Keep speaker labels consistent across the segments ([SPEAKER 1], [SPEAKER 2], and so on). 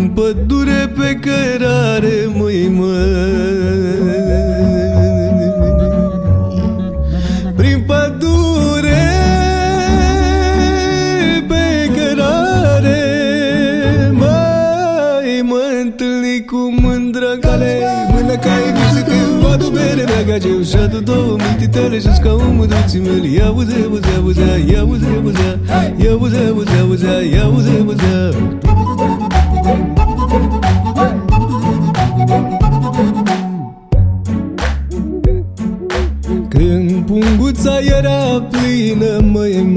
[SPEAKER 1] În pădure pe cărare, măi, prin pădure pe cărare, mă întâlni cu mândră cale. Mână ca e vizită, o adu bere mea gageu și adu două mintitele și-ți ca un mândruții mele. Ia uzea, uzea, uzea, ia uzea, uzea, ia uzea, uzea, uzea, ia uzea, uzea. Când punguța era plină, măi,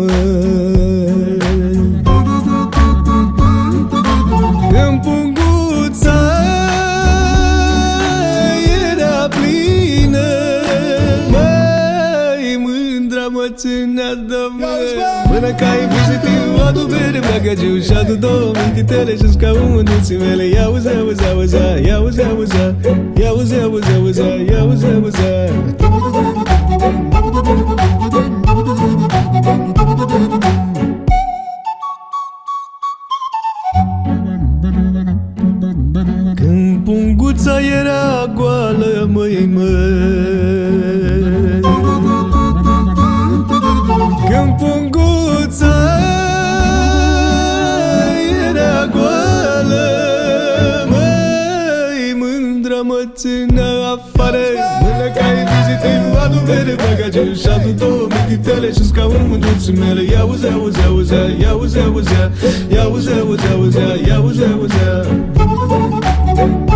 [SPEAKER 1] când punguța era plină, măi, mândra mă ținea de mână ca e vizitiv, o adu bere mea gagiu și adu două mintitele și-ți ca un mândruții mele. Ia uzea, uzea, uzea, ia uzea, uzea, ia uzea, uzea, uzea, ia uzea, uzea. Când punguța era goală, măi, când punguța era goală, măi, mândra mă ținea afară. Mână ca e vizită, adu bere bagagiu și adu două mintitele și-ți ca un mândruții mele. Ia uzea, uzea, uzea, ia uzea, uzea, ia uzea, uzea, uzea, ia uzea, uzea.